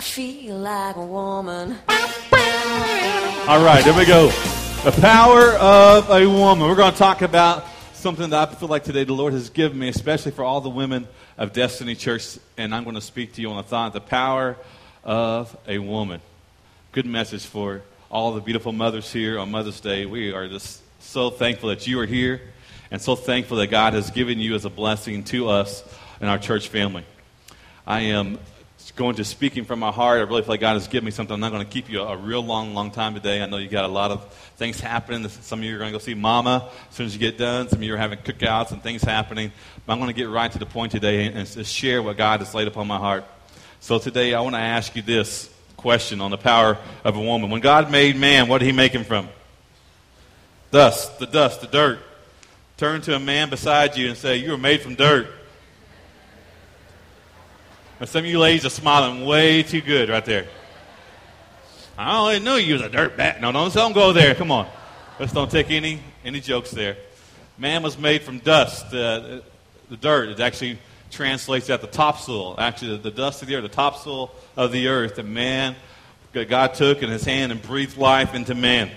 feel like a woman. All right, there we go. The power of a woman. We're going to talk about something that I feel like today the Lord has given me, especially for all the women of Destiny Church, and I'm going to speak to you on a thought, the power of a woman. Good message for all the beautiful mothers here on Mother's Day. We are just so thankful that you are here and so thankful that God has given you as a blessing to us and our church family. I am going to speaking from my heart. I really feel like God has given me something. I'm not going to keep you a real long time today. I know you got a lot of things happening. Some of you are going to go see Mama as soon as you get done. Some of you are having cookouts and things happening. But I'm going to get right to the point today and share what God has laid upon my heart. So today I want to ask you this question on the power of a woman. When God made man, what did he make him from? Dust, the dirt. Turn to a man beside you and say, you were made from dirt. And some of you ladies are smiling way too good right there. I only knew you was a dirt bag. No, don't go there. Come on. Let's don't take any jokes there. Man was made from dust. The dirt, it actually translates at the topsoil. Actually, the dust of the earth, the topsoil of the earth. And man, God took in his hand and breathed life into man.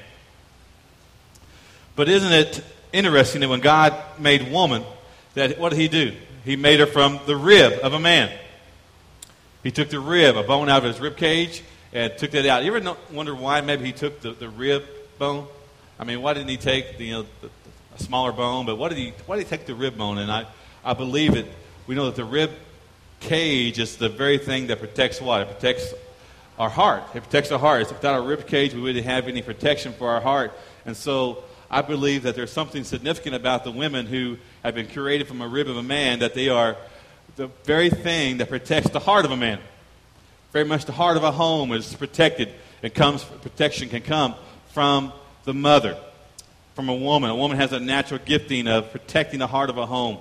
But isn't it interesting that when God made woman, that what did he do? He made her from the rib of a man. He took the rib, a bone out of his rib cage, and took that out. You ever wonder why maybe he took the rib bone? I mean, why didn't he take a smaller bone? But why did he take the rib bone? And I believe it. We know that the rib cage is the very thing that protects what? It protects our heart. It protects our heart. Without our rib cage, we wouldn't have any protection for our heart. And so I believe that there's something significant about the women who have been created from a rib of a man, that they are the very thing that protects the heart of a man. Very much the heart of a home is protected. Protection can come from the mother, from a woman. A woman has a natural gifting of protecting the heart of a home.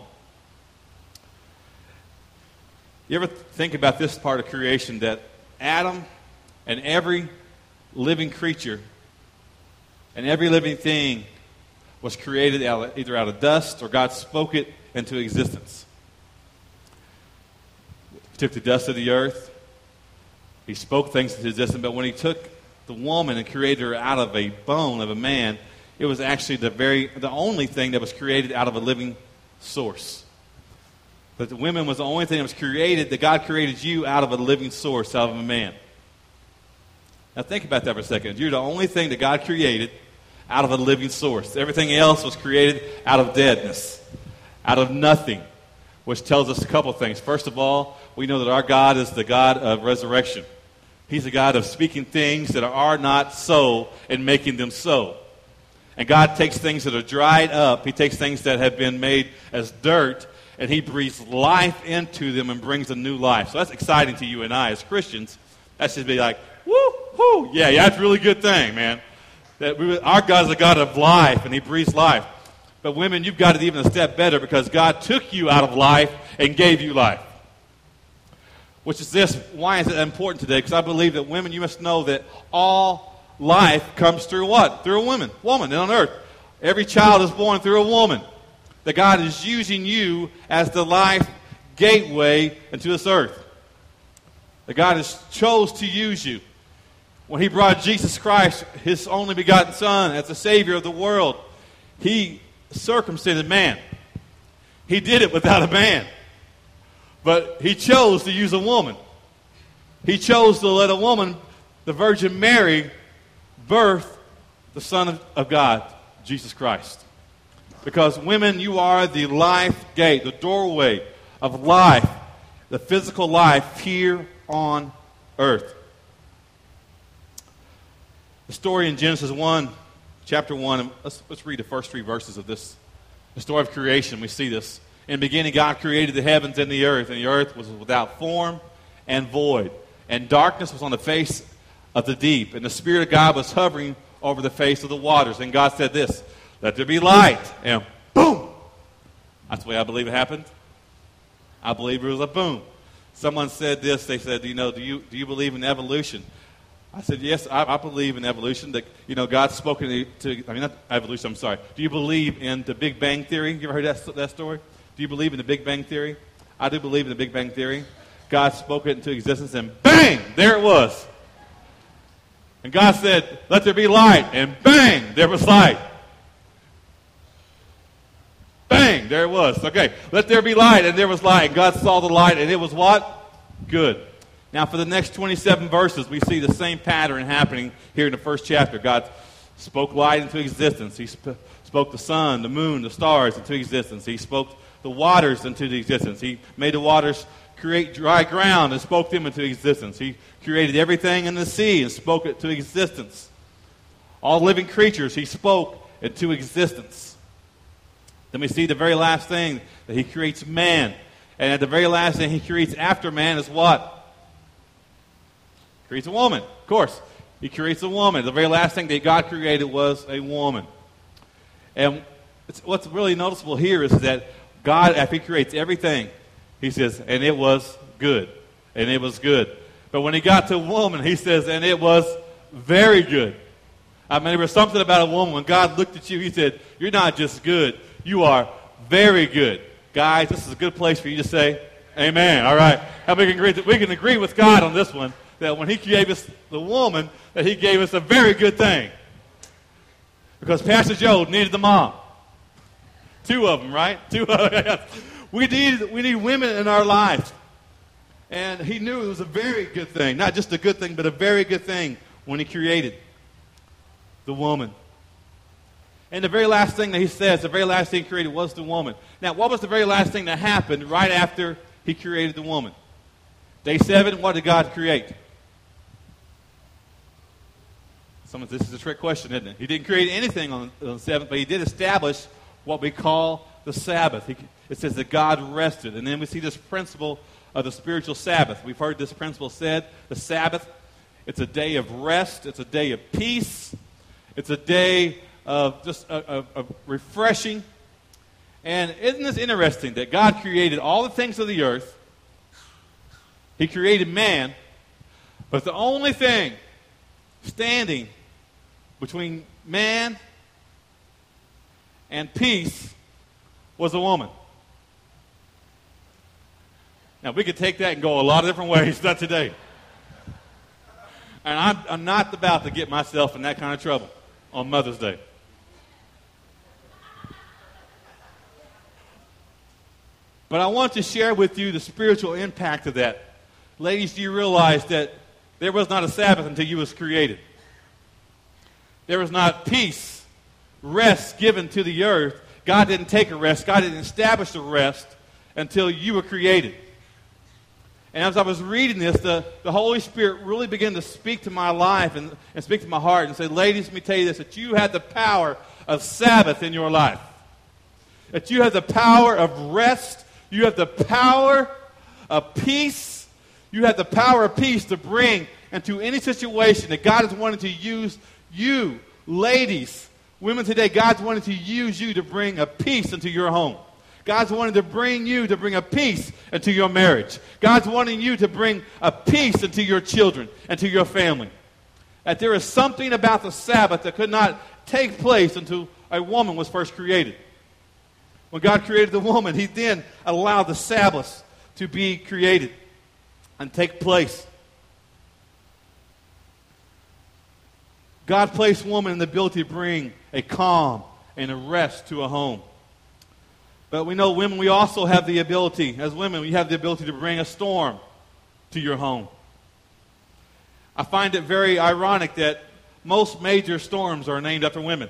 You ever think about this part of creation, that Adam and every living creature and every living thing was created either out of dust or God spoke it into existence. He took the dust of the earth. He spoke things into existence. But when he took the woman and created her out of a bone of a man, it was actually the only thing that was created out of a living source. But the woman was the only thing that was created, that God created you out of a living source, out of a man. Now think about that for a second. You're the only thing that God created out of a living source. Everything else was created out of deadness, out of nothing, which tells us a couple things. First of all, we know that our God is the God of resurrection. He's the God of speaking things that are not so and making them so. And God takes things that are dried up, he takes things that have been made as dirt, and he breathes life into them and brings a new life. So that's exciting to you and I as Christians. That should be like, woo, yeah, that's a really good thing, man. Our God is a God of life, and he breathes life. But women, you've got it even a step better, because God took you out of life and gave you life. Which is this, why is it important today? Because I believe that women, you must know that all life comes through what? Through a woman on earth. Every child is born through a woman. That God is using you as the life gateway into this earth. That God has chose to use you. When he brought Jesus Christ, his only begotten Son, as the Savior of the world, he circumcised man. He did it without a man. But he chose to use a woman. He chose to let a woman, the Virgin Mary, birth the Son of God, Jesus Christ. Because women, you are the life gate, the doorway of life, the physical life here on earth. The story in Genesis 1, chapter 1, let's read the first 3 verses of this. The story of creation, we see this. In the beginning, God created the heavens and the earth was without form and void. And darkness was on the face of the deep. And the Spirit of God was hovering over the face of the waters. And God said this, let there be light. And boom! That's the way I believe it happened. I believe it was a boom. Someone said this, they said, do you believe in evolution? I said, yes, I believe in evolution. That, God's spoken not evolution, I'm sorry. Do you believe in the Big Bang Theory? You ever heard that story? Do you believe in the Big Bang Theory? I do believe in the Big Bang Theory. God spoke it into existence, and bang, there it was. And God said, let there be light, and bang, there was light. Bang, there it was. Okay, let there be light, and there was light. And God saw the light, and it was what? Good. Now, for the next 27 verses, we see the same pattern happening here in the first chapter. God spoke light into existence. He spoke the sun, the moon, the stars into existence. He spoke the waters into existence. He made the waters create dry ground and spoke them into existence. He created everything in the sea and spoke it to existence. All living creatures, he spoke into existence. Then we see the very last thing, that he creates man. And at the very last thing he creates after man is what? He creates a woman, of course. He creates a woman. The very last thing that God created was a woman. And what's really noticeable here is that God, after he creates everything, he says, and it was good. And it was good. But when he got to woman, he says, and it was very good. I mean, there was something about a woman. When God looked at you, he said, you're not just good. You are very good. Guys, this is a good place for you to say, amen. All right. How we can agree with God on this one, that when he gave us the woman, that he gave us a very good thing. Because Pastor Joe needed the mom. 2 of them, right? 2 of them. We need women in our life. And he knew it was a very good thing. Not just a good thing, but a very good thing when he created the woman. And the very last thing that he says, the very last thing he created was the woman. Now, what was the very last thing that happened right after he created the woman? Day 7, what did God create? This is a trick question, isn't it? He didn't create anything on the 7th, but he did establish what we call the Sabbath. It says that God rested. And then we see this principle of the spiritual Sabbath. We've heard this principle said, the Sabbath, it's a day of rest. It's a day of peace. It's a day of just a refreshing. And isn't this interesting that God created all the things of the earth? He created man. But the only thing standing between man and peace was a woman. Now, we could take that and go a lot of different ways, not today. And I'm not about to get myself in that kind of trouble on Mother's Day. But I want to share with you the spiritual impact of that. Ladies, do you realize that there was not a Sabbath until you was created? There was not peace, rest given to the earth. God didn't take a rest. God didn't establish a rest until you were created. And as I was reading this, the Holy Spirit really began to speak to my life and speak to my heart and say, ladies, let me tell you this, that you have the power of Sabbath in your life. That you have the power of rest. You have the power of peace. You have the power of peace to bring into any situation that God is wanting to use you, ladies, women today. God's wanting to use you to bring a peace into your home. God's wanting to bring you to bring a peace into your marriage. God's wanting you to bring a peace into your children and to your family. That there is something about the Sabbath that could not take place until a woman was first created. When God created the woman, he then allowed the Sabbath to be created and take place. God placed woman in the ability to bring a calm and a rest to a home. But we know women, we also have the ability, as women, we have the ability to bring a storm to your home. I find it very ironic that most major storms are named after women.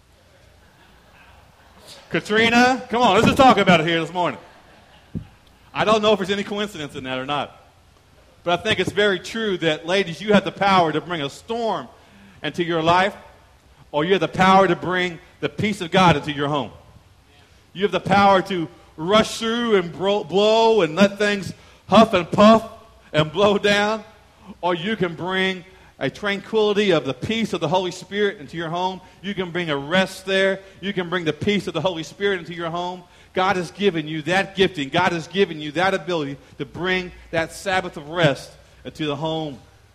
Katrina, come on, let's just talk about it here this morning. I don't know if there's any coincidence in that or not. But I think it's very true that, ladies, you have the power to bring a storm into your life, or you have the power to bring the peace of God into your home. You have the power to rush through and blow and let things huff and puff and blow down, or you can bring a tranquility of the peace of the Holy Spirit into your home. You can bring a rest there. You can bring the peace of the Holy Spirit into your home. God has given you that gifting. God has given you that ability to bring that Sabbath of rest into the home.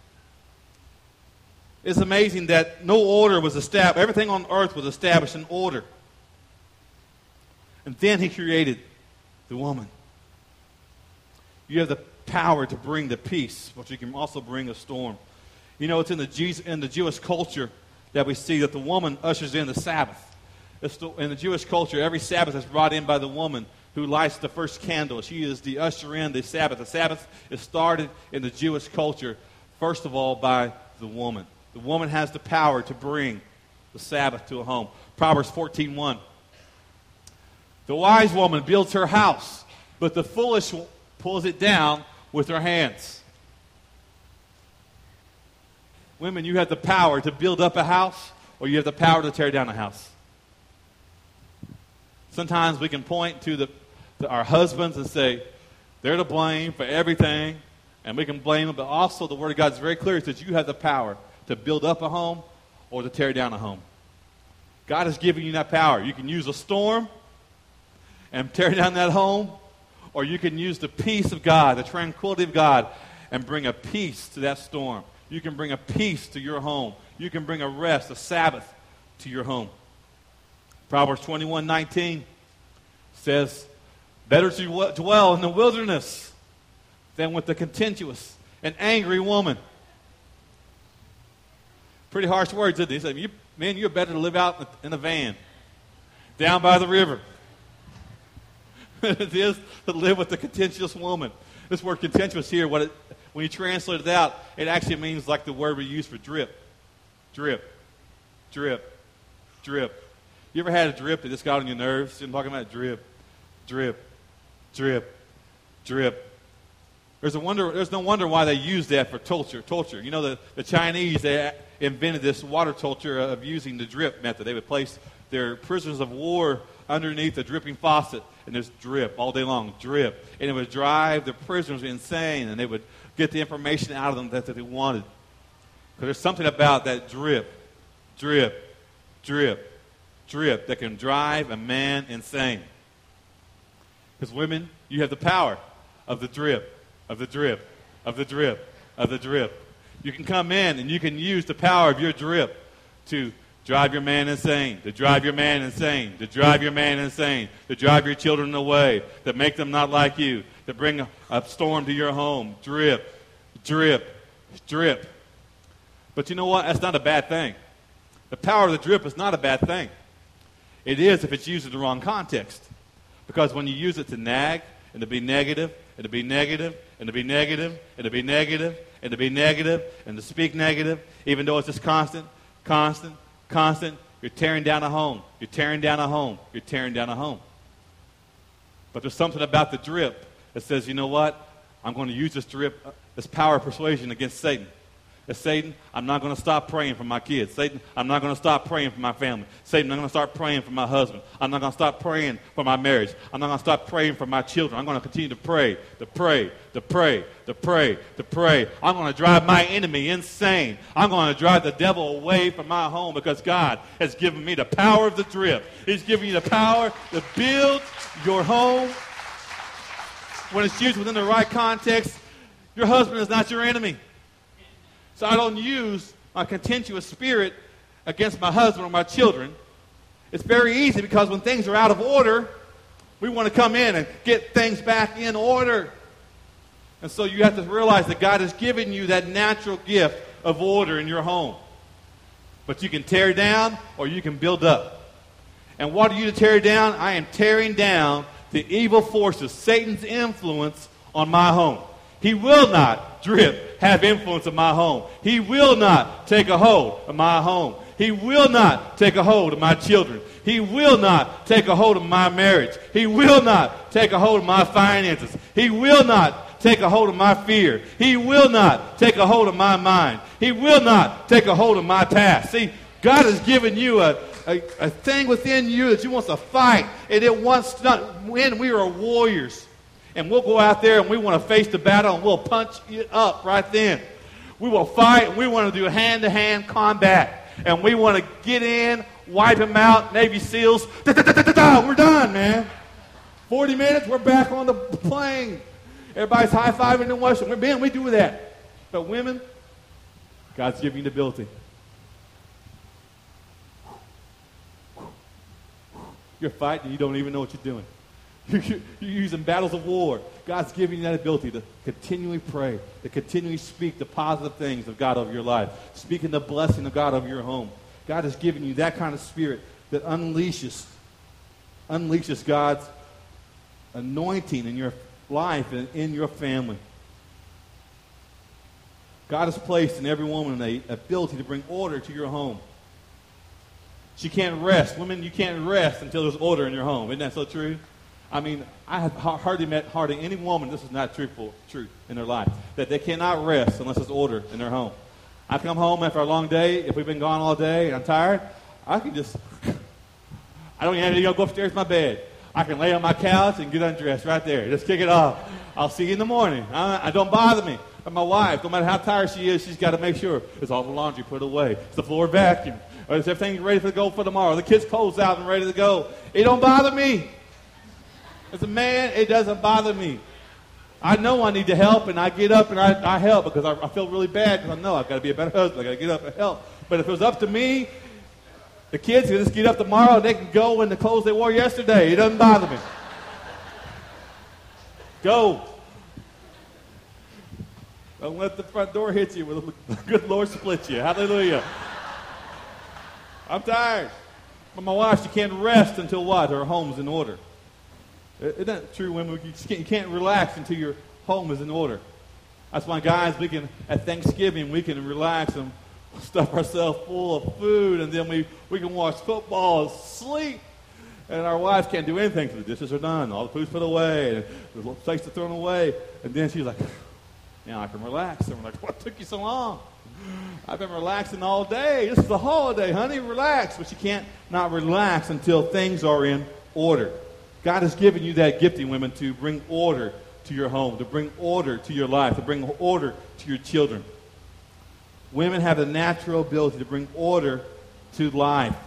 It's amazing that no order was established. Everything on earth was established in order. And then he created the woman. You have the power to bring the peace, but you can also bring a storm. You know, it's in the Jewish culture that we see that the woman ushers in the Sabbath. In the Jewish culture, every Sabbath is brought in by the woman who lights the first candle. She is the usher in the Sabbath. The Sabbath is started in the Jewish culture, first of all, by the woman. The woman has the power to bring the Sabbath to a home. Proverbs 14:1. The wise woman builds her house, but the foolish pulls it down with her hands. Women, you have the power to build up a house, or you have the power to tear down a house. Sometimes we can point to our husbands and say, they're to blame for everything, and we can blame them, but also the Word of God is very clear. It says you have the power to build up a home or to tear down a home. God has given you that power. You can use a storm and tear down that home, or you can use the peace of God, the tranquility of God, and bring a peace to that storm. You can bring a peace to your home. You can bring a rest, a Sabbath to your home. Proverbs 21:19 says, better to dwell in the wilderness than with the contentious and angry woman. Pretty harsh words, isn't it? He said, man, you're better to live out in a van down by the river than it is to live with the contentious woman. This word contentious here, when you translate it out, it actually means like the word we use for drip. Drip. Drip. Drip. You ever had a drip that just got on your nerves? I'm talking about drip. Drip. Drip. Drip. There's no wonder why they use that for torture. You know, the Chinese, they invented this water torture of using the drip method. They would place their prisoners of war underneath a dripping faucet, and just drip all day long, drip. And it would drive the prisoners insane, and they would get the information out of them that they wanted. Because there's something about that drip, drip, drip, drip that can drive a man insane. Because women, you have the power of the drip, of the drip, of the drip, of the drip. You can come in and you can use the power of your drip to drive your man insane, to drive your man insane, to drive your man insane, to drive your children away, to make them not like you, to bring a storm to your home. Drip, drip, drip. But you know what? That's not a bad thing. The power of the drip is not a bad thing. It is if it's used in the wrong context. Because when you use it to nag and to be negative and to be negative and to be negative and to be negative and to be negative and to speak negative, even though it's just constant, you're tearing down a home. You're tearing down a home. You're tearing down a home. But there's something about the drip that says, you know what? I'm going to use this drip, this power of persuasion against Satan. As Satan, I'm not going to stop praying for my kids. Satan, I'm not going to stop praying for my family. Satan, I'm going to start praying for my husband. I'm not going to stop praying for my marriage. I'm not going to stop praying for my children. I'm going to continue to pray, to pray, to pray, to pray, to pray. I'm going to drive my enemy insane. I'm going to drive the devil away from my home because God has given me the power of the drip. He's given you the power to build your home. When it's used within the right context, your husband is not your enemy. So I don't use my contentious spirit against my husband or my children. It's very easy because when things are out of order, we want to come in and get things back in order. And so you have to realize that God has given you that natural gift of order in your home. But you can tear down or you can build up. And what are you to tear down? I am tearing down the evil forces, Satan's influence on my home. He will not, drip, have influence in my home. He will not take a hold of my home. He will not take a hold of my children. He will not take a hold of my marriage. He will not take a hold of my finances. He will not take a hold of my fear. He will not take a hold of my mind. He will not take a hold of my past. See, God has given you a thing within you that you want to fight, and it wants not when we are warriors. And we'll go out there and we want to face the battle and we'll punch it up right then. We will fight and we want to do hand-to-hand combat. And we want to get in, wipe them out, Navy SEALs. We're done, man. 40 minutes, we're back on the plane. Everybody's high-fiving and washing. We do that. But women, God's giving you the ability. You're fighting and you don't even know what you're doing. You're using battles of war. God's giving you that ability to continually pray, to continually speak the positive things of God over your life, speaking the blessing of God over your home. God has given you that kind of spirit that unleashes God's anointing in your life and in your family. God has placed in every woman an ability to bring order to your home. She can't rest. Women, you can't rest until there's order in your home. Isn't that so true? I mean, I have hardly met any woman, this is not truth in their life, that they cannot rest unless there's order in their home. I come home after a long day, if we've been gone all day and I'm tired, I don't even need to go upstairs to my bed. I can lay on my couch and get undressed right there. Just kick it off. I'll see you in the morning. I don't bother me. But my wife, no matter how tired she is, she's got to make sure it's all the laundry put away. It's the floor vacuumed. Or is everything ready to go for tomorrow? The kids' clothes out and ready to go. It don't bother me. As a man, it doesn't bother me. I know I need to help, and I get up and I help because I feel really bad because I know I've got to be a better husband. I've got to get up and help. But if it was up to me, the kids can just get up tomorrow and they can go in the clothes they wore yesterday. It doesn't bother me. Go. Don't let the front door hit you with the good Lord split you. Hallelujah. I'm tired. But my wife, she can't rest until what? Her home's in order. Isn't that true, women? You can't relax until your home is in order. That's why, guys, at Thanksgiving, we can relax and stuff ourselves full of food, and then we can watch football and sleep. And our wives can't do anything because the dishes are done. All the food's put away, and the plates are thrown away. And then she's like, now I can relax. And we're like, what took you so long? I've been relaxing all day. This is a holiday, honey. Relax. But you can't not relax until things are in order. God has given you that gifting, women, to bring order to your home, to bring order to your life, to bring order to your children. Women have the natural ability to bring order to life.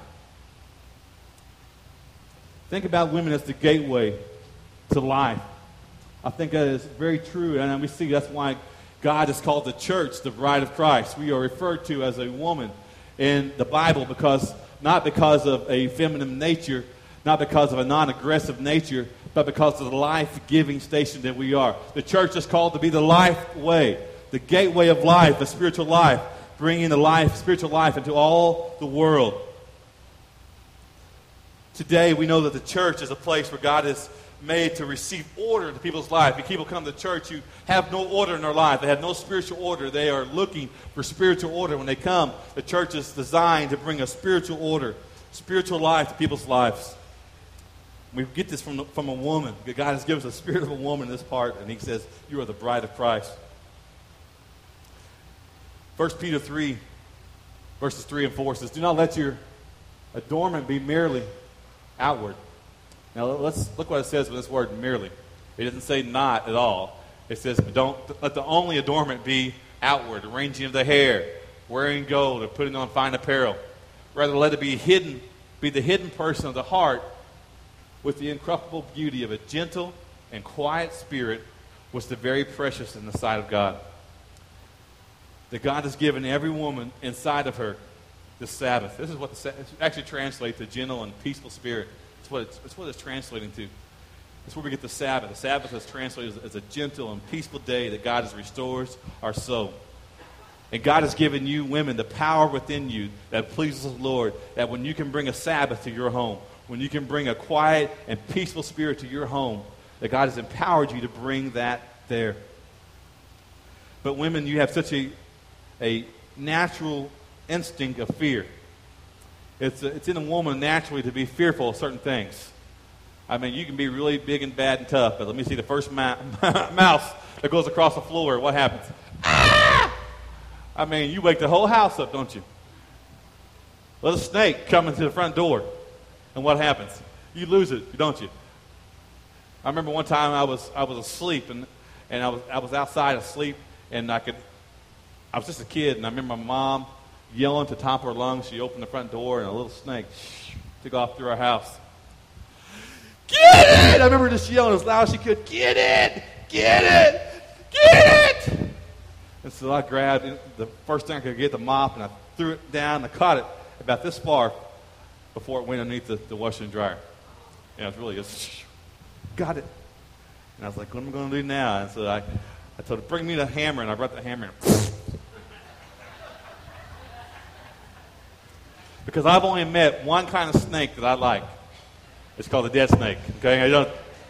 Think about women as the gateway to life. I think that is very true, and we see that's why God has called the church the bride of Christ. We are referred to as a woman in the Bible not because of a feminine nature, not because of a non-aggressive nature, but because of the life-giving station that we are. The church is called to be the life way, the gateway of life, the spiritual life, bringing the spiritual life into all the world. Today, we know that the church is a place where God is made to receive order into people's life. If people come to church who have no order in their life, they have no spiritual order, they are looking for spiritual order. When they come, the church is designed to bring a spiritual order, spiritual life to people's lives. We get this from a woman. God has given us the spirit of a woman in this part, and he says, you are the bride of Christ. 1 Peter 3, verses 3 and 4 says, do not let your adornment be merely outward. Now, let's look what it says with this word merely. It doesn't say not at all. It says, don't let the only adornment be outward, arranging of the hair, wearing gold, or putting on fine apparel. Rather, let it be the hidden person of the heart with the incorruptible beauty of a gentle and quiet spirit, which is very precious in the sight of God. That God has given every woman inside of her the Sabbath. This is what it actually translates to gentle and peaceful spirit. It's what it's translating to. That's where we get the Sabbath. The Sabbath is translated as a gentle and peaceful day that God has restores our soul. And God has given you women the power within you that pleases the Lord, that when you can bring a Sabbath to your home, when you can bring a quiet and peaceful spirit to your home, that God has empowered you to bring that there. But women, you have such a natural instinct of fear. It's in a woman naturally to be fearful of certain things. I mean, you can be really big and bad and tough, but let me see the first mouse that goes across the floor. What happens? Ah! I mean, you wake the whole house up, don't you? Let a snake come into the front door, and what happens? You lose it, don't you? I remember one time I was asleep, and I was outside asleep, and I was just a kid, and I remember my mom yelling to the top of her lungs. She opened the front door, and a little snake took off through our house. Get it! I remember just yelling as loud as she could, get it! Get it! Get it! And so I grabbed it, the first thing I could get, the mop, and I threw it down, and I caught it about this far before it went underneath the washer and dryer. Yeah, it was really just. got it. And I was like, what am I going to do now? And so I told her, bring me the hammer, and I brought the hammer. Because I've only met one kind of snake that I like. It's called a dead snake. Okay,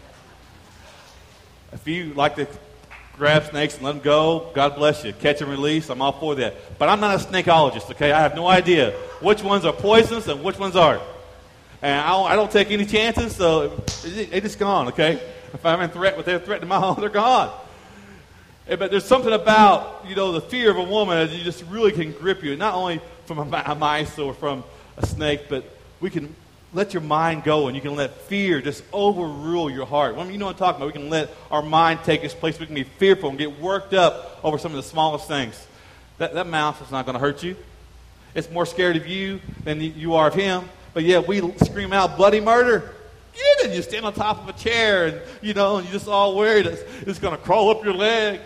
if you like to grab snakes and let them go, God bless you. Catch and release, I'm all for that. But I'm not a snakeologist. Okay, I have no idea which ones are poisonous and which ones aren't. And I don't take any chances, so they're just gone. Okay, if I'm in threat with their threat to my home, they're gone. But there's something about the fear of a woman that you just really can grip you, not only from a mice or from a snake, but we can let your mind go, and you can let fear just overrule your heart. You know what I'm talking about. We can let our mind take its place. We can be fearful and get worked up over some of the smallest things. That mouse is not going to hurt you. It's more scared of you than you are of him. But yeah, we scream out bloody murder. And you stand on top of a chair, and and you're just all worried it's going to crawl up your leg.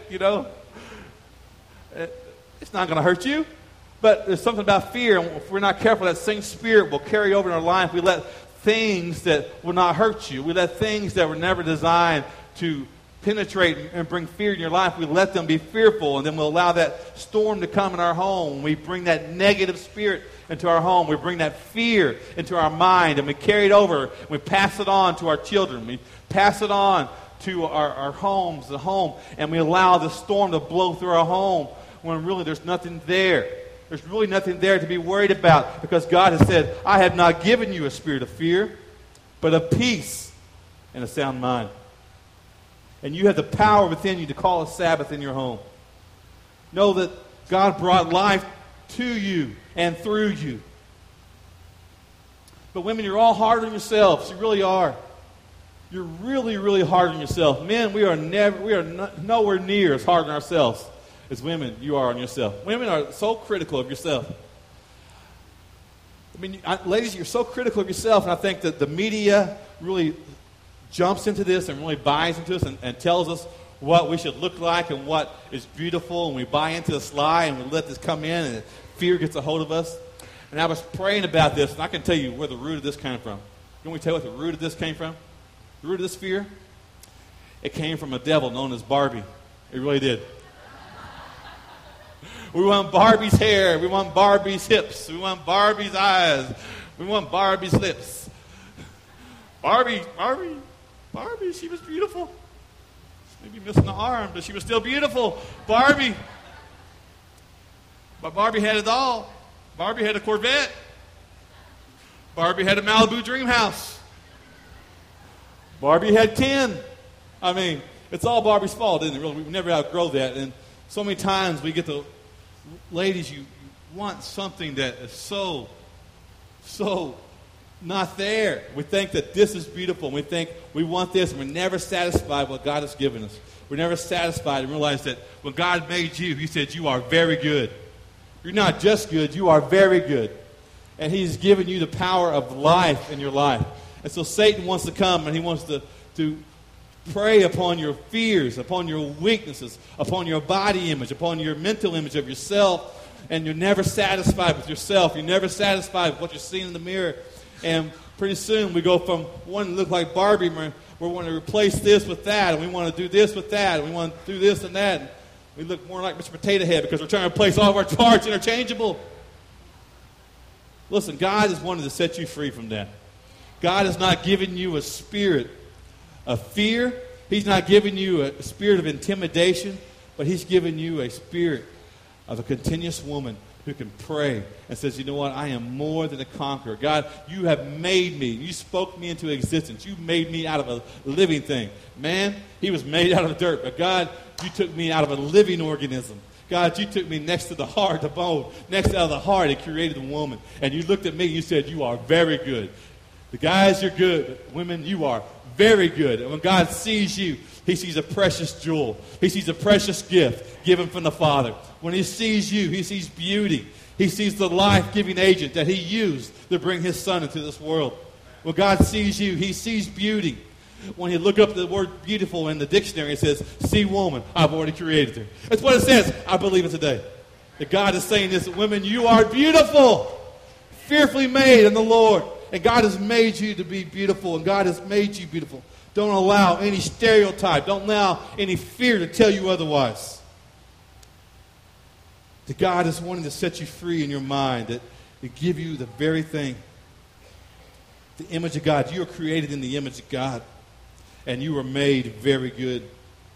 It's not going to hurt you. But there's something about fear, and if we're not careful, that same spirit will carry over in our life. We let things that will not hurt you. We let things that were never designed to penetrate and bring fear in your life. We let them be fearful, and then we'll allow that storm to come in our home. We bring that negative spirit into our home. We bring that fear into our mind, and we carry it over. We pass it on to our children. We pass it on to our homes, the home, and we allow the storm to blow through our home when really there's nothing there. There's really nothing there to be worried about, because God has said, I have not given you a spirit of fear, but of peace and a sound mind. And you have the power within you to call a Sabbath in your home. Know that God brought life to you and through you. But women, you're all hard on yourselves. You really are. You're really, really hard on yourself. Men, we are nowhere near as hard on ourselves as women you are on yourself. Women are so critical of yourself. Ladies, you're so critical of yourself, and I think that the media really jumps into this and really buys into us and tells us what we should look like and what is beautiful, and we buy into this lie, and we let this come in, and fear gets a hold of us. And I was praying about this, and I can tell you where the root of this came from. You want me to tell you what the root of this came from? The root of this fear? It came from a devil known as Barbie. It really did. We want Barbie's hair. We want Barbie's hips. We want Barbie's eyes. We want Barbie's lips. Barbie, she was beautiful. Maybe missing the arm, but she was still beautiful. Barbie. But Barbie had it all. Barbie had a Corvette. Barbie had a Malibu dream house. Barbie had Ken. It's all Barbie's fault, isn't it? Really, we never outgrow that. And so many times we get the ladies, you want something that is so not there. We think that this is beautiful, and we think we want this, and we're never satisfied with what God has given us. We're never satisfied and realize that when God made you, He said you are very good. You're not just good, you are very good. And He's given you the power of life in your life. And so Satan wants to come, and he wants to prey upon your fears, upon your weaknesses, upon your body image, upon your mental image of yourself. And you're never satisfied with yourself. You're never satisfied with what you're seeing in the mirror. And pretty soon we go from wanting to look like Barbie, we want to replace this with that, and we want to do this with that, and we want to do this and that. And we look more like Mr. Potato Head because we're trying to replace all of our parts interchangeable. Listen, God has wanted to set you free from that. God has not given you a spirit of fear. He's not given you a spirit of intimidation, but He's given you a spirit of a continuous woman who can pray and says, you know what, I am more than a conqueror. God, you have made me. You spoke me into existence. You made me out of a living thing. Man, he was made out of dirt. But God, you took me out of a living organism. God, you took me next to the heart, the bone, next to the heart, and created a woman. And you looked at me and you said, you are very good. The guys, you're good. But women, you are very good. And when God sees you, He sees a precious jewel. He sees a precious gift given from the Father. When He sees you, He sees beauty. He sees the life-giving agent that He used to bring His Son into this world. When God sees you, He sees beauty. When you look up the word beautiful in the dictionary, it says, see woman, I've already created her. That's what it says. I believe it today. That God is saying this, women, you are beautiful, fearfully made in the Lord. And God has made you to be beautiful, and God has made you beautiful. Don't allow any stereotype. Don't allow any fear to tell you otherwise. That God is wanting to set you free in your mind, that to give you the very thing. The image of God. You are created in the image of God. And you were made very good.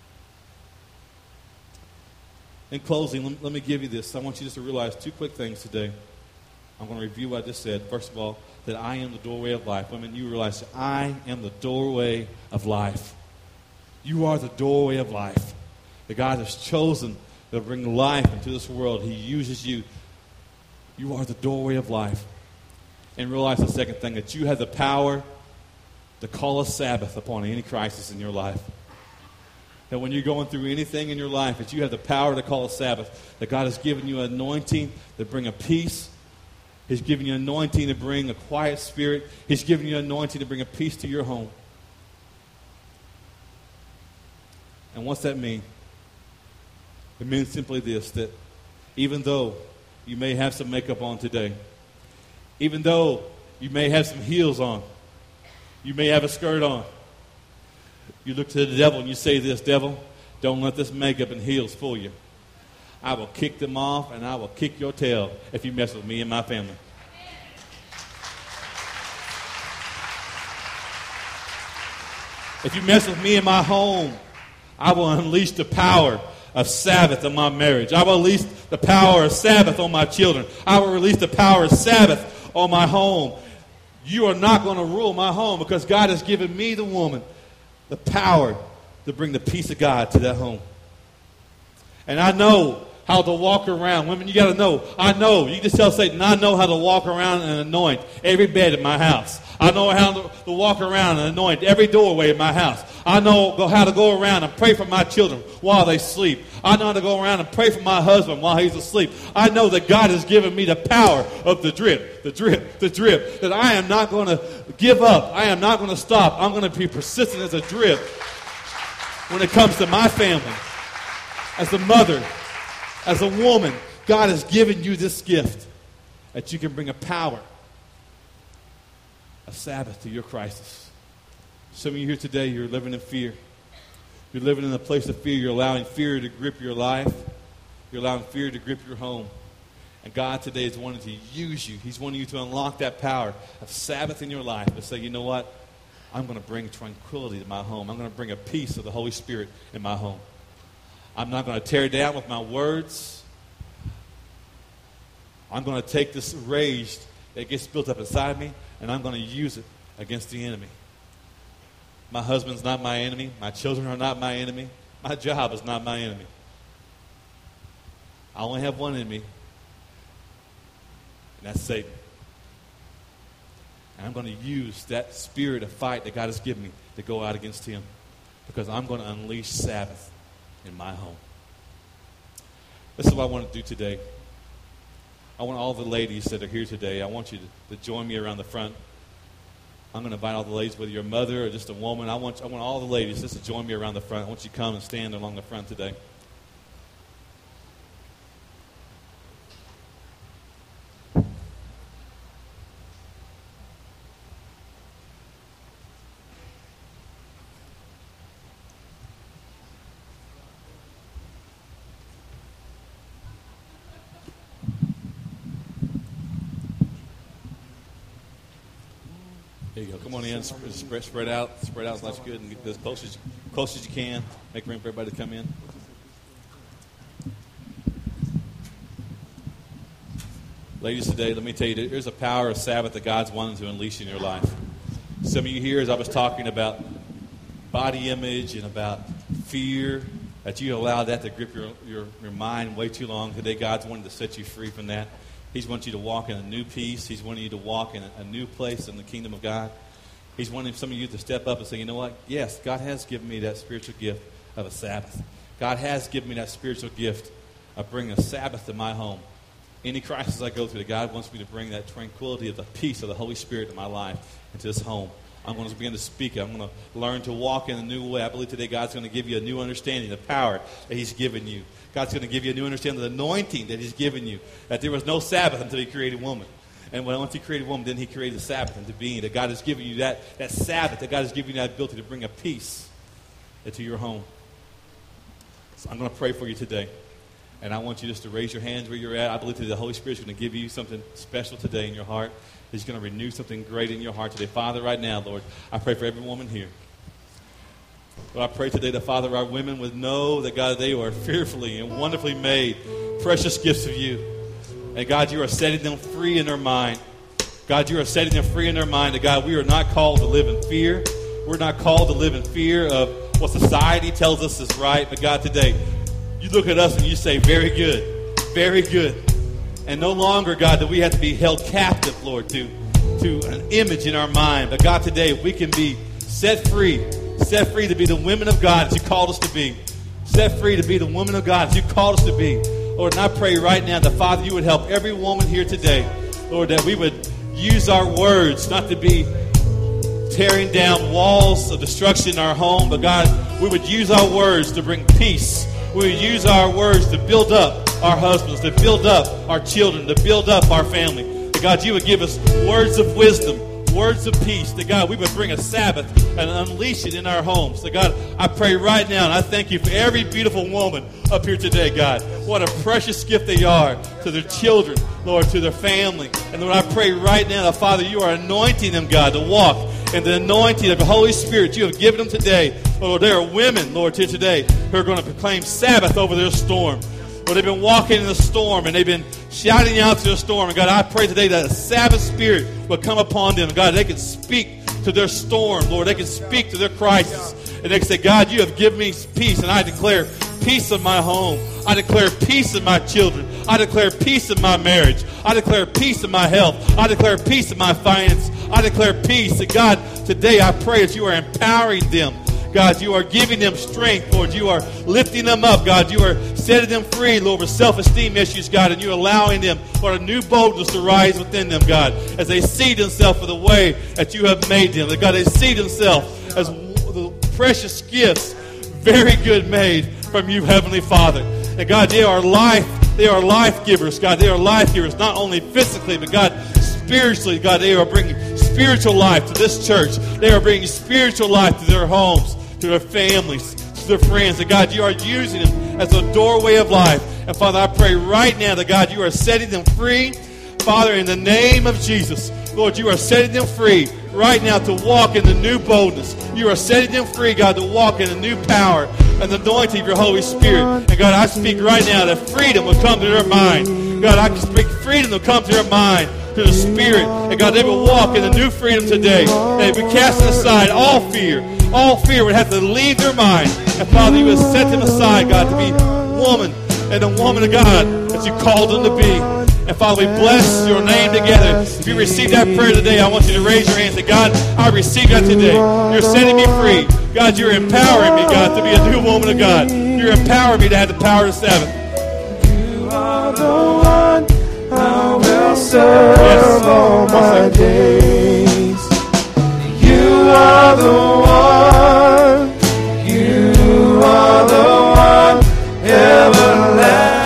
In closing, let me give you this. I want you just to realize two quick things today. I'm going to review what I just said. First of all, that I am the doorway of life. Women, you realize that I am the doorway of life. You are the doorway of life. That God has chosen to bring life into this world. He uses you. You are the doorway of life. And realize the second thing, that you have the power to call a Sabbath upon any crisis in your life. That when you're going through anything in your life, that you have the power to call a Sabbath. That God has given you an anointing to bring a peace. He's given you an anointing to bring a quiet spirit. He's given you an anointing to bring a peace to your home. And what's that mean? It means simply this, that even though you may have some makeup on today, even though you may have some heels on, you may have a skirt on, you look to the devil and you say this, devil, don't let this makeup and heels fool you. I will kick them off and I will kick your tail if you mess with me and my family. If you mess with me and my home, I will unleash the power of Sabbath on my marriage. I will release the power of Sabbath on my children. I will release the power of Sabbath on my home. You are not going to rule my home because God has given me, the woman, the power to bring the peace of God to that home. And I know how to walk around. Women, you got to know. I know. You just tell Satan, I know how to walk around and anoint every bed in my house. I know how to walk around and anoint every doorway in my house. I know how to go around and pray for my children while they sleep. I know how to go around and pray for my husband while he's asleep. I know that God has given me the power of the drip, the drip, the drip. That I am not going to give up. I am not going to stop. I'm going to be persistent as a drip when it comes to my family. As a mother, as a woman, God has given you this gift that you can bring a power, a Sabbath to your crisis. Some of you here today, you're living in fear. You're living in a place of fear. You're allowing fear to grip your life. You're allowing fear to grip your home. And God today is wanting to use you. He's wanting you to unlock that power of Sabbath in your life and say, you know what? I'm going to bring tranquility to my home. I'm going to bring a peace of the Holy Spirit in my home. I'm not going to tear down with my words. I'm going to take this rage that gets built up inside me, and I'm going to use it against the enemy. My husband's not my enemy. My children are not my enemy. My job is not my enemy. I only have one enemy, and that's Satan. And I'm going to use that spirit of fight that God has given me to go out against him, because I'm going to unleash Sabbath in my home. This is what I want to do today. I want all the ladies that are here today, I want you to join me around the front. I'm going to invite all the ladies, whether you're a mother or just a woman. I want all the ladies just to join me around the front. I want you to come and stand along the front today. There you go. Come on in. Spread out. Spread out as much good and get as close as you can. Make room for everybody to come in. Ladies, today, let me tell you, there's a power of Sabbath that God's wanting to unleash in your life. Some of you here, as I was talking about body image and about fear, that you allowed that to grip your mind way too long. Today, God's wanting to set you free from that. He's wanting you to walk in a new peace. He's wanting you to walk in a new place in the kingdom of God. He's wanting some of you to step up and say, you know what? Yes, God has given me that spiritual gift of a Sabbath. God has given me that spiritual gift of bringing a Sabbath to my home. Any crisis I go through, God wants me to bring that tranquility of the peace of the Holy Spirit in my life into this home. I'm going to begin to speak it. I'm going to learn to walk in a new way. I believe today God's going to give you a new understanding of the power that He's given you. God's going to give you a new understanding of the anointing that He's given you. That there was no Sabbath until He created woman. And once he created woman, then he created the Sabbath into being. That God has given you that Sabbath, that God has given you that ability to bring a peace into your home. So I'm going to pray for you today. And I want you just to raise your hands where you're at. I believe that the Holy Spirit is going to give you something special today in your heart. He's going to renew something great in your heart today. Father, right now, Lord, I pray for every woman here. Lord, I pray today that, Father, our women would know that, God, they are fearfully and wonderfully made, precious gifts of you. And, God, you are setting them free in their mind. God, you are setting them free in their mind. That, God, we are not called to live in fear. We're not called to live in fear of what society tells us is right. But, God, today, you look at us and you say, very good, very good. And no longer, God, that we have to be held captive, Lord, to an image in our mind. But, God, today, we can be set free to be the women of God that you called us to be. Set free to be the women of God that you called us to be. Lord, and I pray right now that, Father, you would help every woman here today. Lord, that we would use our words not to be tearing down walls of destruction in our home, but, God, we would use our words to bring peace. We would use our words to build up our husbands, to build up our children, to build up our family. That, God, you would give us words of wisdom, words of peace. That, God, we would bring a Sabbath and unleash it in our homes. So, God, I pray right now, and I thank you for every beautiful woman up here today, God. What a precious gift they are to their children, Lord, to their family. And Lord, I pray right now that, Father, you are anointing them, God, to walk in the anointing of the Holy Spirit you have given them today. Lord, there are women, Lord, here today who are going to proclaim Sabbath over their storm. Lord, they've been walking in the storm and they've been shouting out to the storm. And God, I pray today that a Sabbath spirit will come upon them. God, they can speak to their storm, Lord. They can speak to their crisis. And they can say, God, you have given me peace, and I declare peace in my home. I declare peace in my children. I declare peace in my marriage. I declare peace in my health. I declare peace in my finance. I declare peace. And God, today I pray that you are empowering them. God, you are giving them strength, Lord. You are lifting them up, God. You are setting them free, Lord, with self-esteem issues, God. And you're allowing them, Lord, a new boldness to rise within them, God, as they see themselves for the way that you have made them. That, God, they see themselves as the precious gifts, very good made from you, Heavenly Father. And, God, they are life givers, God. They are life givers, not only physically, but, God, spiritually, God. They are bringing spiritual life to this church. They are bringing spiritual life to their homes, to their families, to their friends. And, God, you are using them as a doorway of life. And, Father, I pray right now that, God, you are setting them free. Father, in the name of Jesus, Lord, you are setting them free right now to walk in the new boldness. You are setting them free, God, to walk in the new power and the anointing of your Holy Spirit. And, God, I speak right now that freedom will come to their mind. God, I speak freedom will come to their mind, to the Spirit. And, God, they will walk in the new freedom today. They will be casting aside all fear. All fear would have to leave their mind. And, Father, you would set them aside, God, to be woman and the woman of God that you called them to be. And, Father, we bless your name together. If you receive that prayer today, I want you to raise your hand and say, God, I receive that today. You're setting me free. God, you're empowering me, God, to be a new woman of God. You're empowering me to have the power of the Sabbath. You are the one I will serve all my days. You are the one. You are the one everlasting.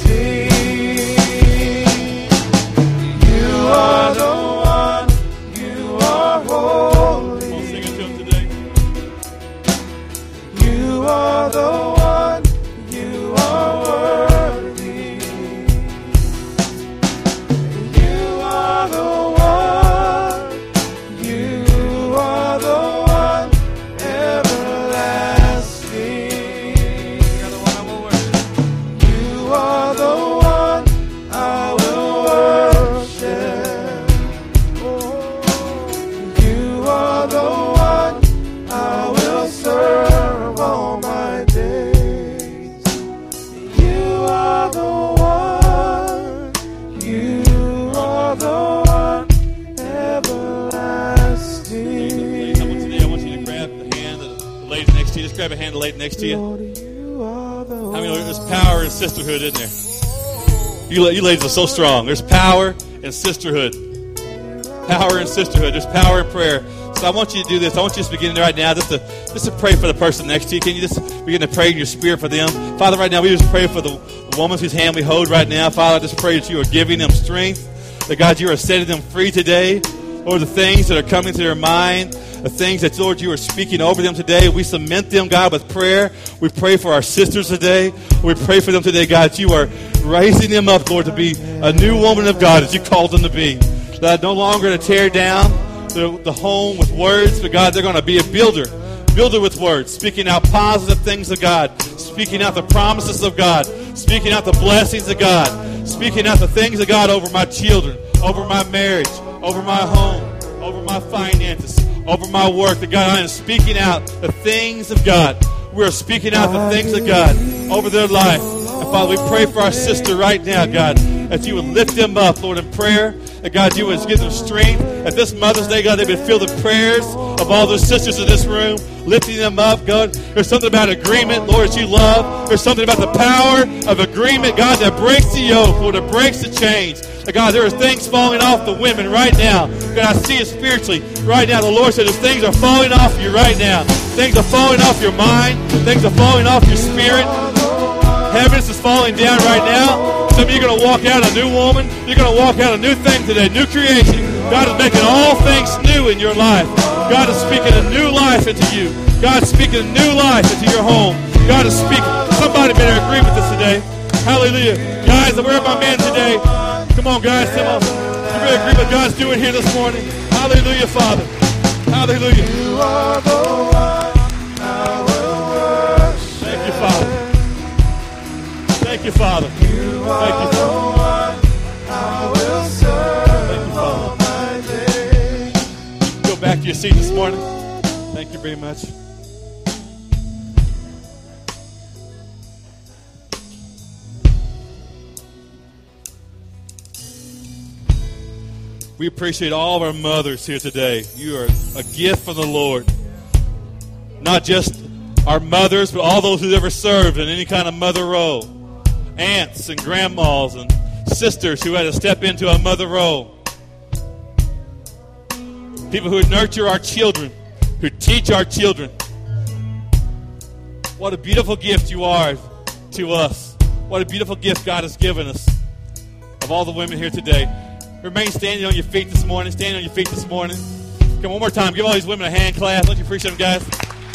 Grab a hand to lay next to you. How many know there's power and sisterhood in there? You ladies are so strong. There's power and sisterhood. Power and sisterhood. There's power in prayer. So I want you to do this. I want you to begin right now just to pray for the person next to you. Can you just begin to pray in your spirit for them? Father, right now we just pray for the woman whose hand we hold right now. Father, I just pray that you are giving them strength. that, God, you are setting them free today. Lord, the things that are coming to their mind, the things that, Lord, you are speaking over them today, we cement them, God, with prayer. We pray for our sisters today. We pray for them today, God. You are raising them up, Lord, to be a new woman of God as you called them to be. God, no longer to tear down the home with words, but, God, they're going to be a builder. Builder with words, speaking out positive things of God, speaking out the promises of God, speaking out the blessings of God, speaking out the things of God over my children, over my marriage, over my home, over my finances, over my work. That, God, I am speaking out the things of God. We are speaking out the things of God over their life. And Father, we pray for our sister right now, God, that you would lift them up, Lord, in prayer. That, God, you would give them strength. At this Mother's Day, God, they would feel the prayers of all their sisters in this room, lifting them up, God. There's something about agreement, Lord, that you love. There's something about the power of agreement, God, that breaks the yoke, Lord, that breaks the chains. God, there are things falling off the women right now. God, I see it spiritually right now. The Lord said there's things are falling off you right now. Things are falling off your mind. Things are falling off your spirit. Heavens is falling down right now. Some of you are going to walk out a new woman. You're going to walk out a new thing today, new creation. God is making all things new in your life. God is speaking a new life into you. God is speaking a new life into your home. God is speaking. Somebody better agree with this today. Hallelujah. Guys, where are my men today? Come on, guys. Come on. You really agree what God's doing here this morning? Hallelujah, Father. Hallelujah. You are the one I will worship. Thank you, Father. Thank you, Father. You are the one I will serve all my days. Go back to your seat this morning. Thank you very much. We appreciate all of our mothers here today. You are a gift from the Lord. Not just our mothers, but all those who've ever served in any kind of mother role. Aunts and grandmas and sisters who had to step into a mother role. People who nurture our children, who teach our children. What a beautiful gift you are to us. What a beautiful gift God has given us. Of all the women here today. Remain standing on your feet this morning. Standing on your feet this morning. Come on, one more time. Give all these women a hand clap. Don't you appreciate them, guys?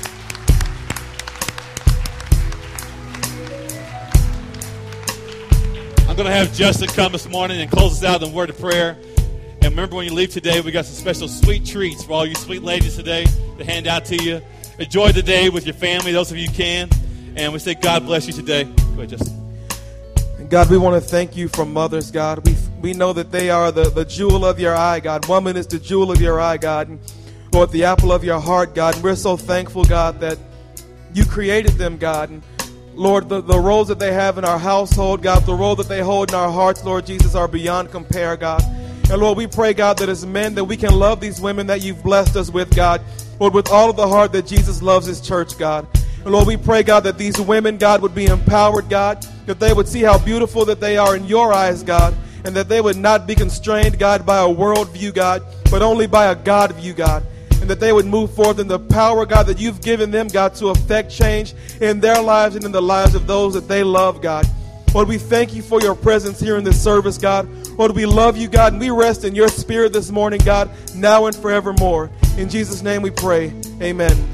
I'm going to have Justin come this morning and close us out in a word of prayer. And remember, when you leave today, we got some special sweet treats for all you sweet ladies today to hand out to you. Enjoy the day with your family, those of you who can. And we say God bless you today. Go ahead, Justin. God, we want to thank you for mothers, God. We know that they are the jewel of your eye, God. Woman is the jewel of your eye, God. And Lord, the apple of your heart, God. And we're so thankful, God, that you created them, God. And Lord, the roles that they have in our household, God, the role that they hold in our hearts, Lord Jesus, are beyond compare, God. And Lord, we pray, God, that as men that we can love these women that you've blessed us with, God. Lord, with all of the heart that Jesus loves his church, God. And Lord, we pray, God, that these women, God, would be empowered, God, that they would see how beautiful that they are in your eyes, God, and that they would not be constrained, God, by a world view, God, but only by a God view, God, and that they would move forth in the power, God, that you've given them, God, to affect change in their lives and in the lives of those that they love, God. Lord, we thank you for your presence here in this service, God. Lord, we love you, God, and we rest in your spirit this morning, God, now and forevermore. In Jesus' name we pray. Amen.